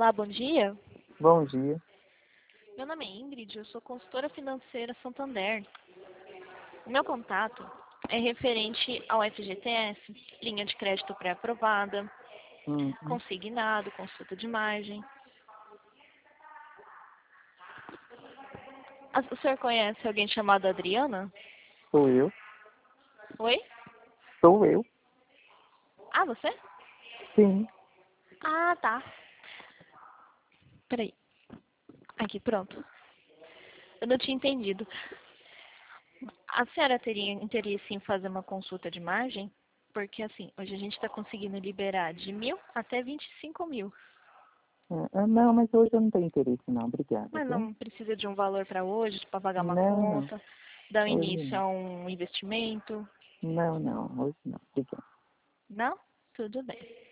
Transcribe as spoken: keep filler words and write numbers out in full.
Olá, bom dia. Bom dia. Meu nome é Ingrid, eu sou consultora financeira Santander. O meu contato é referente ao F G T S, linha de crédito pré-aprovada, Uhum. consignado, consulta de margem. Ah, o senhor conhece alguém chamado Adriana? Sou eu. Oi? Sou eu. Ah, você? Sim. Ah, tá. Peraí. Aqui, pronto. Eu não tinha entendido. A senhora teria interesse em fazer uma consulta de margem? Porque, assim, hoje a gente está conseguindo liberar de mil até vinte e cinco mil. Ah, não, mas hoje eu não tenho interesse não. Obrigada, Mas viu? não precisa de um valor para hoje, para pagar uma Não, não. conta, dar Hoje início não. a um investimento. Não, não. Hoje não. Obrigada. Não? Tudo bem.